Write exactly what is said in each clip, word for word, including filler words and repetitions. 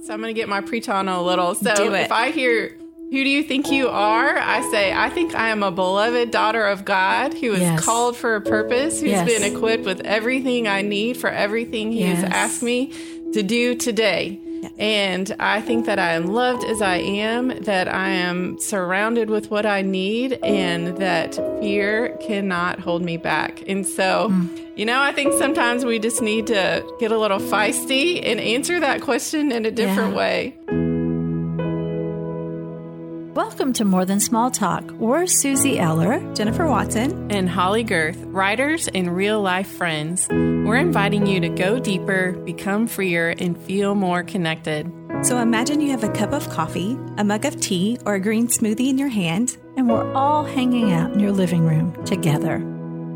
So I'm going to get my preach on a little. So if I hear, who do you think you are? I say, I think I am a beloved daughter of God who is yes. called for a purpose, who's yes. been equipped with everything I need for everything he yes. has asked me to do today. Yes. And I think that I am loved as I am, that I am surrounded with what I need, and that fear cannot hold me back. And so, mm. you know, I think sometimes we just need to get a little feisty and answer that question in a different yeah. way. Welcome to More Than Small Talk. We're Susie Eller, Jennifer Watson, and Holly Girth, writers and real-life friends. We're inviting you to go deeper, become freer, and feel more connected. So imagine you have a cup of coffee, a mug of tea, or a green smoothie in your hand, and we're all hanging out in your living room together.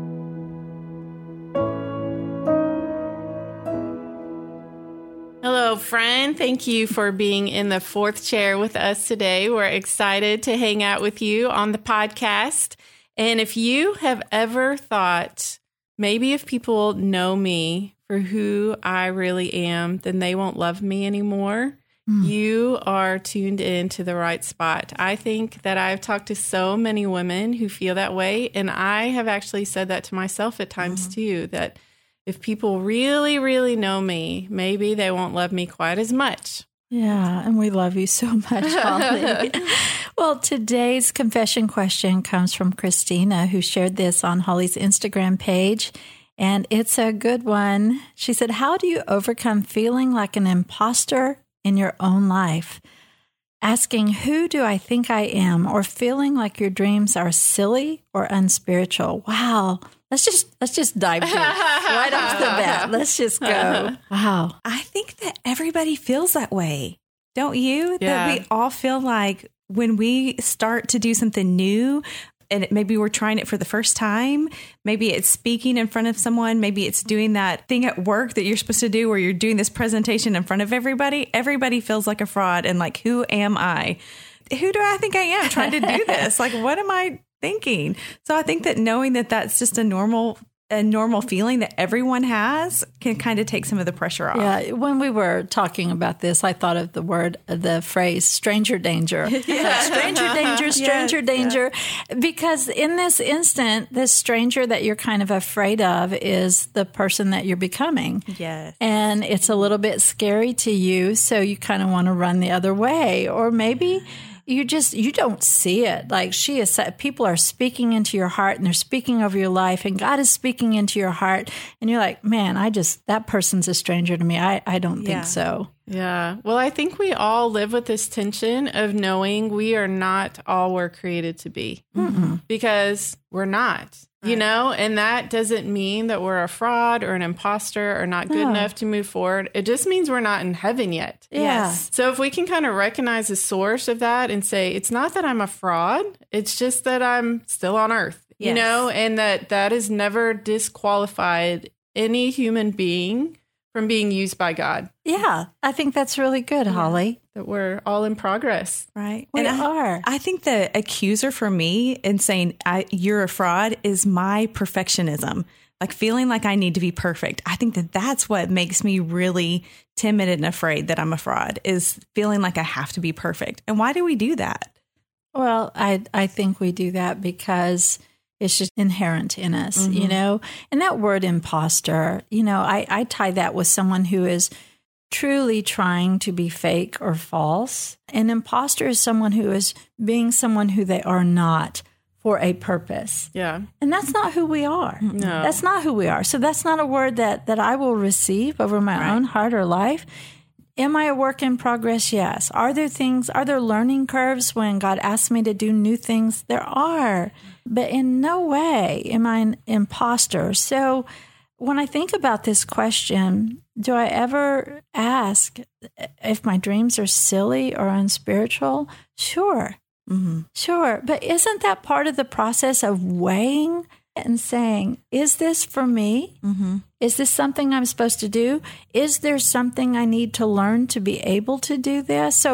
Hello, friend. Thank you for being in the fourth chair with us today. We're excited to hang out with you on the podcast. And if you have ever thought, maybe if people know me for who I really am, then they won't love me anymore, mm. you are tuned in to the right spot. I think that I've talked to so many women who feel that way. And I have actually said that to myself at times mm. too, that if people really, really know me, maybe they won't love me quite as much. Yeah, and we love you so much, Holly. Well, today's confession question comes from Christina, who shared this on Holly's Instagram page, and it's a good one. She said, how do you overcome feeling like an imposter in your own life? Asking, who do I think I am? Or feeling like your dreams are silly or unspiritual. Wow. Let's just let's just dive in right off the bat. Let's just go. Wow. I think that everybody feels that way. Don't you? Yeah. That we all feel like when we start to do something new, and it, maybe we're trying it for the first time, maybe it's speaking in front of someone, maybe it's doing that thing at work that you're supposed to do where you're doing this presentation in front of everybody. Everybody feels like a fraud and like, who am I? Who do I think I am trying to do this? Like, what am I thinking? So I think that knowing that that's just a normal a normal feeling that everyone has can kind of take some of the pressure off. Yeah. When we were talking about this, I thought of the word, the phrase, stranger danger. Yeah. Stranger danger, stranger yeah, danger. Yeah. Because in this instant, this stranger that you're kind of afraid of is the person that you're becoming. Yes. And it's a little bit scary to you, so you kind of want to run the other way. Or maybe you just, you don't see it. Like she is, people are speaking into your heart and they're speaking over your life and God is speaking into your heart. And you're like, man, I just, that person's a stranger to me. I, I don't yeah. think so. Yeah. Well, I think we all live with this tension of knowing we are not all we're created to be. Mm-hmm. Because we're not. You know, and that doesn't mean that we're a fraud or an imposter or not good no. enough to move forward. It just means we're not in heaven yet. Yeah. Yes. So if we can kind of recognize the source of that and say, it's not that I'm a fraud, it's just that I'm still on earth, yes. you know, and that that has never disqualified any human being from being used by God. Yeah, I think that's really good, yeah. Holly. That we're all in progress. Right. We and are. I, I think the accuser for me in saying I, you're a fraud is my perfectionism. Like feeling like I need to be perfect. I think that that's what makes me really timid and afraid that I'm a fraud, is feeling like I have to be perfect. And why do we do that? Well, I I think we do that because it's just inherent in us, mm-hmm. you know, and that word imposter, you know, I, I tie that with someone who is truly trying to be fake or false. An imposter is someone who is being someone who they are not for a purpose. Yeah. And that's not who we are. No. That's not who we are. So that's not a word that, that I will receive over my right. own heart or life. Am I a work in progress? Yes. Are there things, are there learning curves when God asks me to do new things? There are. But in no way am I an imposter. So when I think about this question, do I ever ask if my dreams are silly or unspiritual? Sure. Mm-hmm. Sure. But isn't that part of the process of weighing and saying, is this for me? Mm-hmm. Is this something I'm supposed to do? Is there something I need to learn to be able to do this? So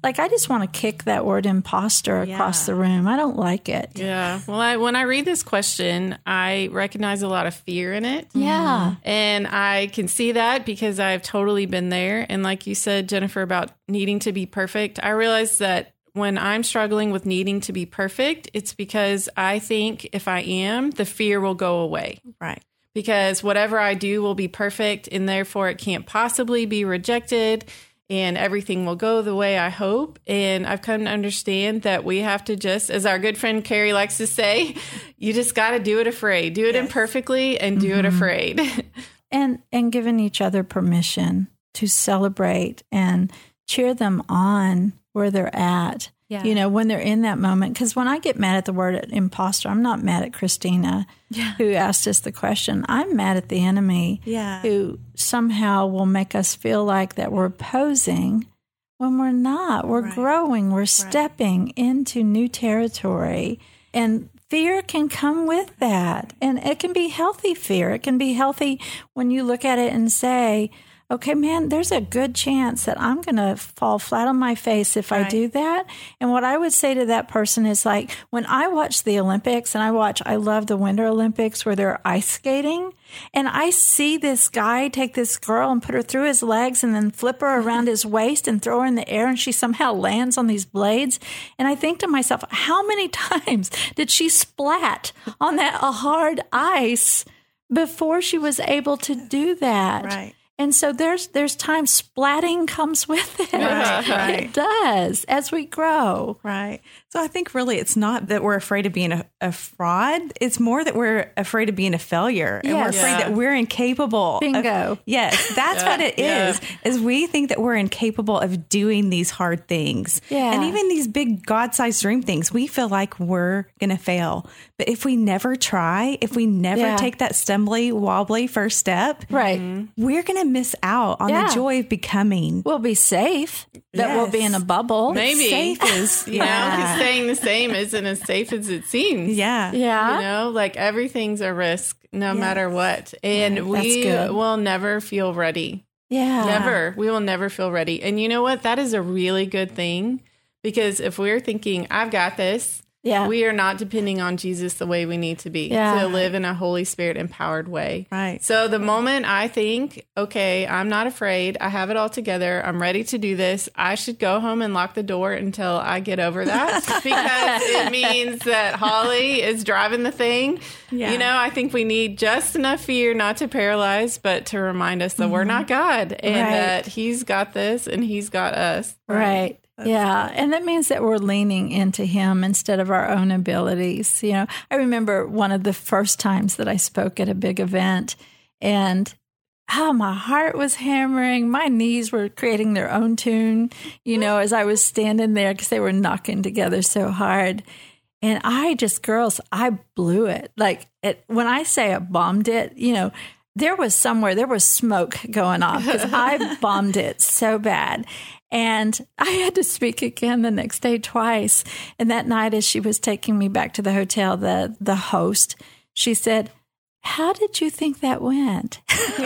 like, I just want to kick that word imposter across Yeah. the room. I don't like it. Yeah. Well, I, when I read this question, I recognize a lot of fear in it. Yeah. And I can see that because I've totally been there. And like you said, Jennifer, about needing to be perfect, I realize that when I'm struggling with needing to be perfect, it's because I think if I am, the fear will go away. Right. Because whatever I do will be perfect, and therefore it can't possibly be rejected, and everything will go the way I hope. And I've come to understand that we have to just, as our good friend Carrie likes to say, you just got to do it afraid. Do it Yes. imperfectly and do it afraid. And and giving each other permission to celebrate and cheer them on where they're at. Yeah. You know, when they're in that moment. Because when I get mad at the word imposter, I'm not mad at Christina, Yeah. who asked us the question. I'm mad at the enemy, Yeah. who somehow will make us feel like that we're posing when we're not. We're Right. growing. We're stepping into new territory. And fear can come with that. And it can be healthy fear. It can be healthy when you look at it and say, okay, man, there's a good chance that I'm going to fall flat on my face if I Right. do that. And what I would say to that person is like, when I watch the Olympics, and I watch, I love the Winter Olympics where they're ice skating, and I see this guy take this girl and put her through his legs and then flip her around his waist and throw her in the air, and she somehow lands on these blades. And I think to myself, how many times did she splat on that hard ice before she was able to do that? Right. And so there's there's times splatting comes with it. Right, right. It does as we grow. Right. So I think really it's not that we're afraid of being a, a fraud. It's more that we're afraid of being a failure. And we're Yes. afraid Yeah. that we're incapable. of- Bingo. yes, that's Yeah, what it yeah. is, is we think that we're incapable of doing these hard things. Yeah. And even these big God-sized dream things, we feel like we're going to fail. But if we never try, if we never Yeah. take that stumbly, wobbly first step, Right. we're going to miss out on Yeah. the joy of becoming. We'll be safe. That we'll be in a Yes. bubble. Maybe. Safe is, You know, yeah. because staying the same isn't as safe as it seems. Yeah. Yeah. You know, like everything's a risk no matter what. And That's we good. will never feel ready. Yeah. Never. We will never feel ready. And you know what? That is a really good thing, because if we're thinking, I've got this, Yeah. we are not depending on Jesus the way we need to be Yeah. to live in a Holy Spirit empowered way. Right. So the moment I think, okay, I'm not afraid, I have it all together, I'm ready to do this, I should go home and lock the door until I get over that, because it means that Holly is driving the thing. Yeah. You know, I think we need just enough fear not to paralyze, but to remind us that we're not God, and Right. that He's got this and He's got us. Right. Yeah. And that means that we're leaning into Him instead of our own abilities. You know, I remember one of the first times that I spoke at a big event, and oh, my heart was hammering. My knees were creating their own tune, you know, as I was standing there because they were knocking together so hard. And I just, girls, I blew it. Like it, when I say I bombed it, you know, there was somewhere, there was smoke going off because I bombed it so bad. And I had to speak again the next day twice. And that night, as she was taking me back to the hotel, the, the host, she said, "How did you think that went?"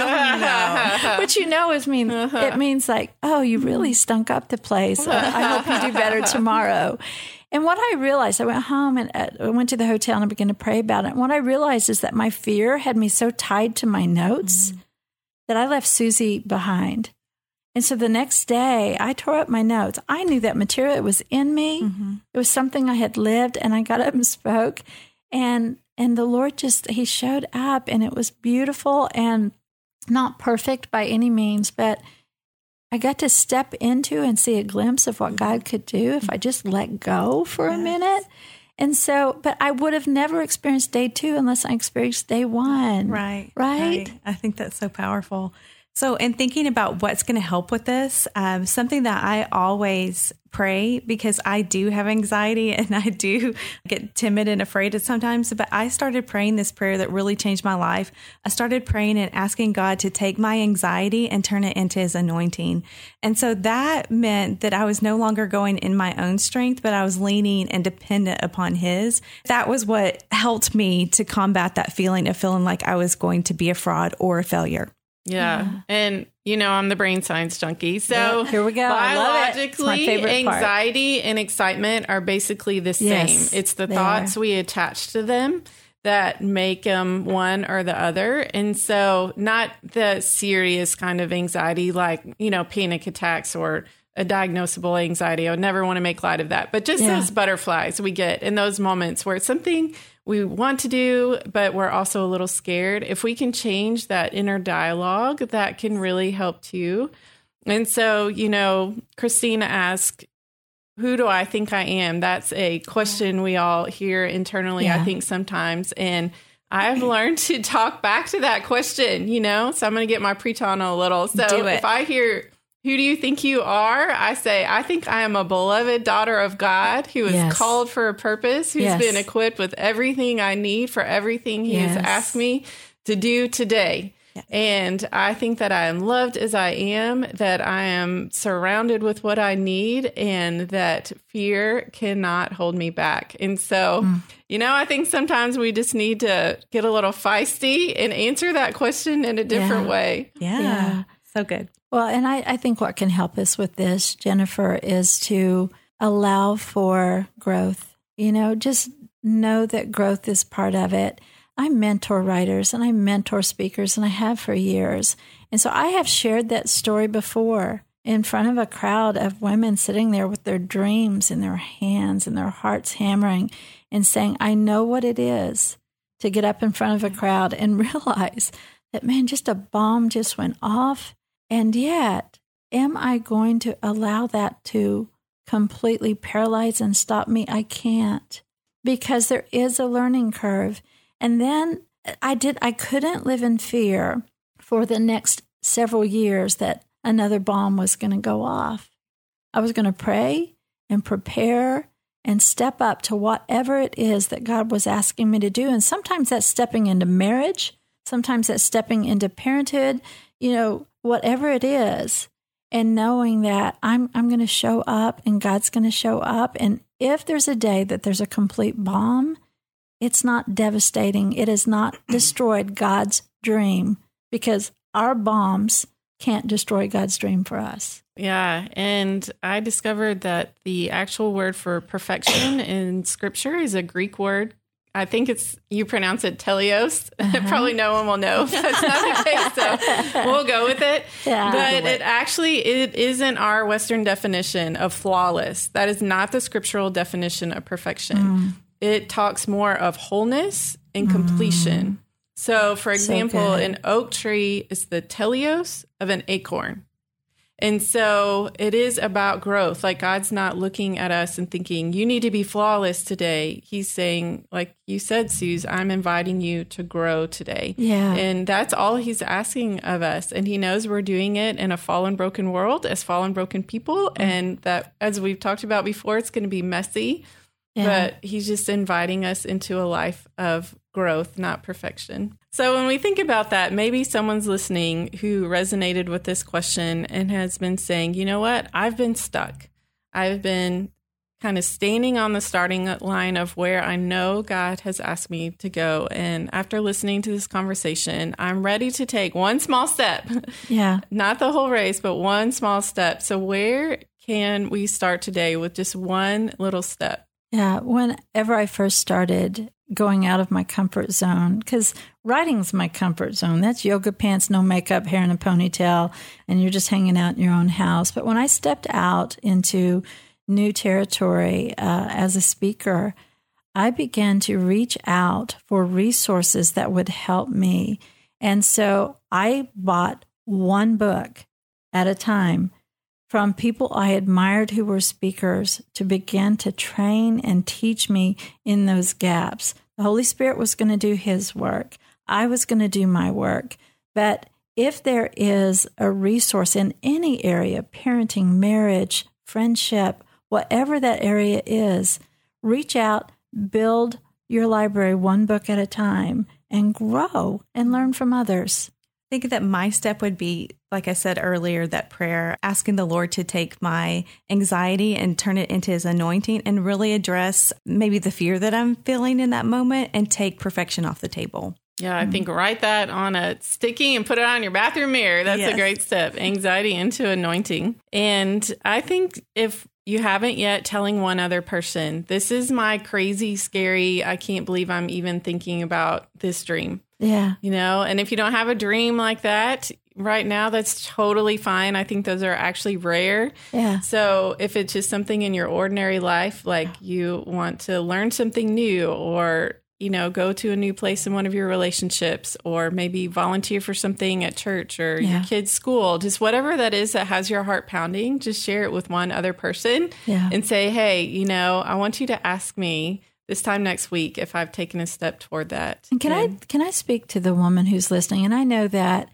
Which, you know, is mean, it means like, oh, you really stunk up the place. I hope you do better tomorrow. And what I realized, I went home and uh, I went to the hotel and I began to pray about it. And what I realized is that my fear had me so tied to my notes mm-hmm. that I left Susie behind. And so the next day, I tore up my notes. I knew that material, it was in me. Mm-hmm. It was something I had lived, and I got up and spoke. And and the Lord just, He showed up, and it was beautiful and not perfect by any means, but I got to step into and see a glimpse of what God could do if I just let go for yes. a minute. And so, but I would have never experienced day two unless I experienced day one. Right. Right. right. I think that's so powerful. So in thinking about what's going to help with this, um, something that I always pray, because I do have anxiety and I do get timid and afraid sometimes, but I started praying this prayer that really changed my life. I started praying and asking God to take my anxiety and turn it into His anointing. And so that meant that I was no longer going in my own strength, but I was leaning and dependent upon His. That was what helped me to combat that feeling of feeling like I was going to be a fraud or a failure. Yeah. Yeah. And You know, I'm the brain science junkie. So yep, here we go. I love it. It's my favorite anxiety part. And excitement are basically the same. Yes, it's the thoughts are. we attach to them that make them one or the other. And so not the serious kind of anxiety like, you know, panic attacks or a diagnosable anxiety. I would never want to make light of that. But just yeah. those butterflies we get in those moments where it's something we want to do, but we're also a little scared. If we can change that inner dialogue, that can really help too. And so, you know, Christina asked, who do I think I am? That's a question we all hear internally, yeah. I think sometimes. And I've learned to talk back to that question, you know, so I'm going to get my preach on a little. So if I hear, who do you think you are? I say, I think I am a beloved daughter of God who is yes. called for a purpose, who's yes. been equipped with everything I need for everything he yes. has asked me to do today. Yes. And I think that I am loved as I am, that I am surrounded with what I need, and that fear cannot hold me back. And so, mm. you know, I think sometimes we just need to get a little feisty and answer that question in a different yeah. way. Yeah. yeah. So good. Well, and I, I think what can help us with this, Jennifer, is to allow for growth. You know, just know that growth is part of it. I mentor writers and I mentor speakers, and I have for years. And so I have shared that story before in front of a crowd of women sitting there with their dreams in their hands and their hearts hammering and saying, I know what it is to get up in front of a crowd and realize that, man, just a bomb just went off. And yet, am I going to allow that to completely paralyze and stop me? I can't, because there is a learning curve. And then I did, I couldn't live in fear for the next several years that another bomb was going to go off. I was going to pray and prepare and step up to whatever it is that God was asking me to do. And sometimes that's stepping into marriage. Sometimes that's stepping into parenthood, you know, whatever it is, and knowing that I'm I'm going to show up and God's going to show up. And if there's a day that there's a complete bomb, it's not devastating. It has not destroyed God's dream, because our bombs can't destroy God's dream for us. Yeah. And I discovered that the actual word for perfection in Scripture is a Greek word. I think it's, you pronounce it teleos. Uh-huh. Probably no one will know if that's not the case, so we'll go with it. Yeah, but it actually, it isn't our Western definition of flawless. That is not the scriptural definition of perfection. Mm. It talks more of wholeness and completion. Mm. So, for example, so an oak tree is the teleos of an acorn. And so it is about growth. Like, God's not looking at us and thinking, you need to be flawless today. He's saying, like you said, Suze, I'm inviting you to grow today. Yeah. And that's all he's asking of us. And he knows we're doing it in a fallen, broken world as fallen, broken people. Mm-hmm. And that, as we've talked about before, it's going to be messy. Yeah. But he's just inviting us into a life of growth, not perfection. So when we think about that, maybe someone's listening who resonated with this question and has been saying, you know what, I've been stuck. I've been kind of standing on the starting line of where I know God has asked me to go. And after listening to this conversation, I'm ready to take one small step. Yeah. Not the whole race, but one small step. So where can we start today with just one little step? Yeah. Whenever I first started going out of my comfort zone, because writing's my comfort zone. That's yoga pants, no makeup, hair in a ponytail, and you're just hanging out in your own house. But when I stepped out into new territory uh, as a speaker, I began to reach out for resources that would help me. And so I bought one book at a time from people I admired who were speakers to begin to train and teach me in those gaps. The Holy Spirit was going to do his work. I was going to do my work. But if there is a resource in any area, parenting, marriage, friendship, whatever that area is, reach out, build your library one book at a time, and grow and learn from others. I think that my step would be, like I said earlier, that prayer, asking the Lord to take my anxiety and turn it into his anointing and really address maybe the fear that I'm feeling in that moment and take perfection off the table. Yeah, I think write that on a sticky and put it on your bathroom mirror. That's Yes. a great step. Anxiety into anointing. And I think if you haven't yet, telling one other person, this is my crazy, scary, I can't believe I'm even thinking about this dream. Yeah. You know, and if you don't have a dream like that right now, that's totally fine. I think those are actually rare. Yeah. So if it's just something in your ordinary life, like you want to learn something new, or you know, go to a new place in one of your relationships, or maybe volunteer for something at church or Yeah. your kid's school, just whatever that is that has your heart pounding, just share it with one other person Yeah. and say, hey, you know, I want you to ask me this time next week if I've taken a step toward that. And can And- I can I speak to the woman who's listening? And I know that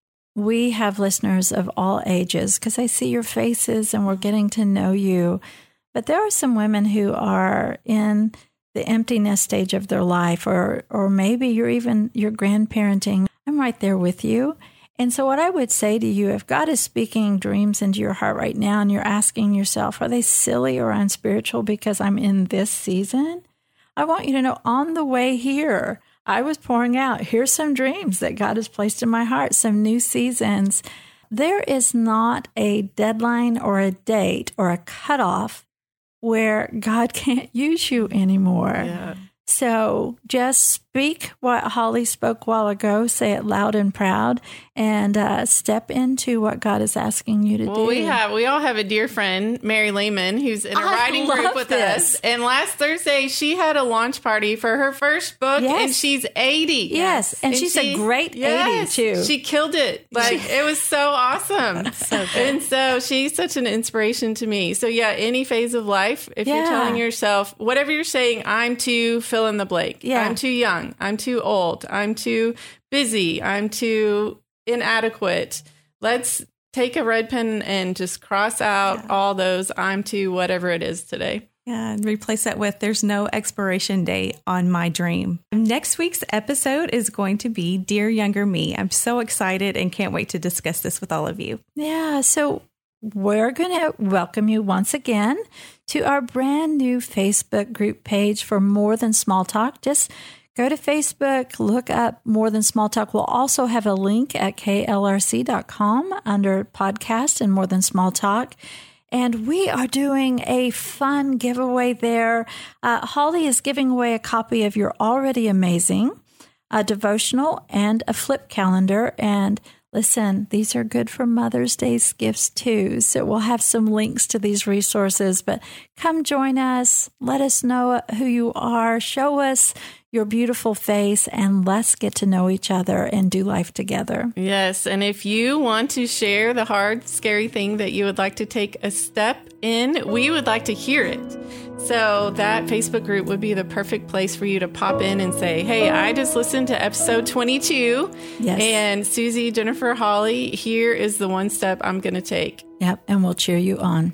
we have listeners of all ages because I see your faces and we're getting to know you. But there are some women who are in the emptiness stage of their life, or or maybe you're even you're grandparenting. I'm right there with you. And so what I would say to you, if God is speaking dreams into your heart right now and you're asking yourself, are they silly or unspiritual because I'm in this season? I want you to know on the way here, I was pouring out, here's some dreams that God has placed in my heart, some new seasons. There is not a deadline or a date or a cutoff where God can't use you anymore. Yeah. So just speak what Holly spoke a while ago, say it loud and proud, and uh, step into what God is asking you to Well, do. we have we all have a dear friend, Mary Lehman, who's in a I writing love group with this. us. And last Thursday, she had a launch party for her first book, Yes. and she's eighty. Yes, and she's a great eighty, too. She killed it. Like it was so awesome. So good. And so she's such an inspiration to me. So yeah, any phase of life, if Yeah. you're telling yourself, whatever you're saying, I'm too fill in the blank. Yeah. I'm too young. I'm too old. I'm too busy. I'm too inadequate. Let's take a red pen and just cross out Yeah. all those I'm too whatever it is today. Yeah, and replace that with there's no expiration date on my dream. Next week's episode is going to be Dear Younger Me. I'm so excited and can't wait to discuss this with all of you. Yeah, so we're going to welcome you once again to our brand new Facebook group page for More Than Small Talk. Just go to Facebook, look up More Than Small Talk. We'll also have a link at K L R C dot com under podcast and More Than Small Talk. And we are doing a fun giveaway there. Uh, Holly is giving away a copy of You're Already Amazing, a devotional, and a flip calendar. And listen, these are good for Mother's Day's gifts too. So we'll have some links to these resources, but come join us. Let us know who you are. Show us your beautiful face, and let's get to know each other and do life together. Yes. And if you want to share the hard, scary thing that you would like to take a step in, we would like to hear it. So that Facebook group would be the perfect place for you to pop in and say, hey, I just listened to episode twenty-two. Yes. And Susie, Jennifer, Holly, here is the one step I'm going to take. Yep, and we'll cheer you on.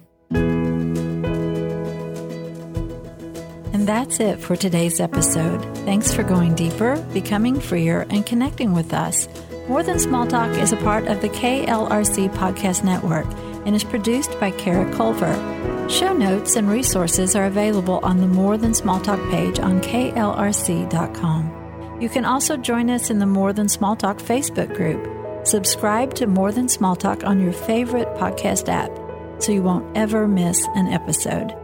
And that's it for today's episode. Thanks for going deeper, becoming freer, and connecting with us. More Than Small Talk is a part of the K L R C Podcast Network and is produced by Kara Culver. Show notes and resources are available on the More Than Small Talk page on K L R C dot com. You can also join us in the More Than Small Talk Facebook group. Subscribe to More Than Small Talk on your favorite podcast app so you won't ever miss an episode.